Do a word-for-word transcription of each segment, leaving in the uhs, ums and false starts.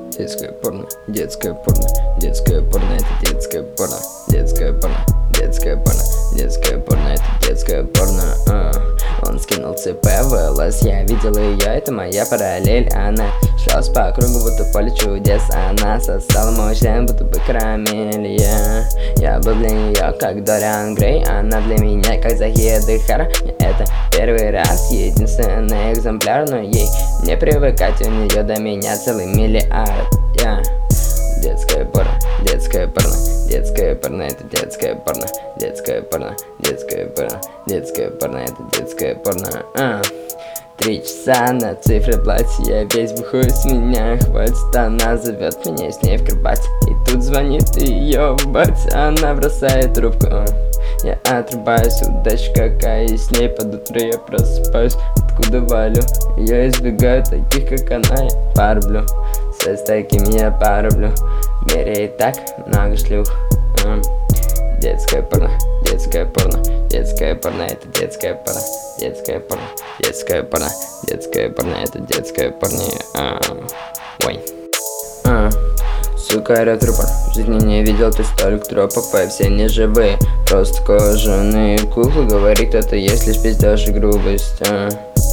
Детское порно, детское порно, детское порно, это детское порно, детское порно, детское порно, детское порно, это детское порно. А. Он скинул ЦП в ЛС, я видел ее, это моя параллель. Она шлялась по кругу, будто поле чудес. Она сосала мой член, будто бы карамель. Я, я был для нее как Дориан Грей, она для меня как Захия Дехара. Это первый раз, единственный экземпляр, но ей не привыкать, у нее до меня целый миллиард. Я детское порно, детское порно, детское порно, это детское порно, детское порно, детское порно, детское порно, это детское порно. А. Три часа на цифре платья, я весь бухой, с меня хватит. Она зовет меня с ней в кровать, и тут звонит ее батя, она бросает трубку. А. Я отрубаюсь, удача какая, и с ней под утро я просыпаюсь. Откуда валю? Я избегаю таких, как она, я парблю. С такими я парблю. В мире и так много шлюх. а. Детское порно, детское порно, детское порно, это детское порно, детское порно, детское порно, детское порно, это детское порно. а. Ой. А. Сука, ретропор, в жизни не видел ты столько тропов, а все не живые, просто кожаные куклы. Говорит, это есть лишь пиздеж и грубость. а.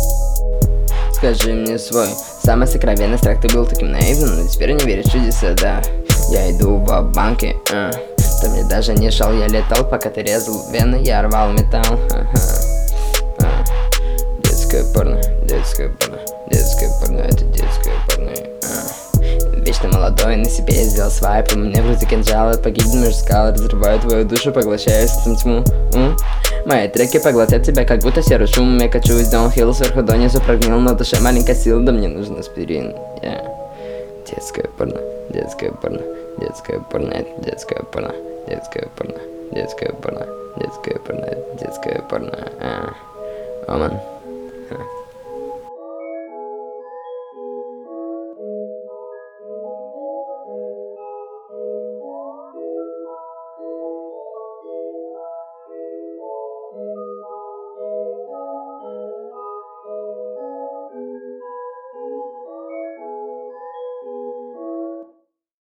Скажи мне свой самый сокровенный страх, ты был таким наивным, но теперь не веришь в чудеса, да. Я иду в банке, а. Ты мне даже не шел, я летал, пока ты резал вены, я рвал металл. Ага. а. Детское порно, детское порно, детское порно, это детское порно. а. Вечно молодой, на себе я сделал свайп, у меня в груди кинжалы, погибну между скал, разрываю твою душу, поглощаю эту тьму. М? Мои треки поглотят тебя, как будто серый шум. Я качусь даунхилл, сверху донизу прогнил, на душе маленькая сила, да мне нужен аспирин. Yeah. Детское порно, детское порно, детское порно, это детское порно, детское порно, детское порно, детское порно, детское порно. Оман.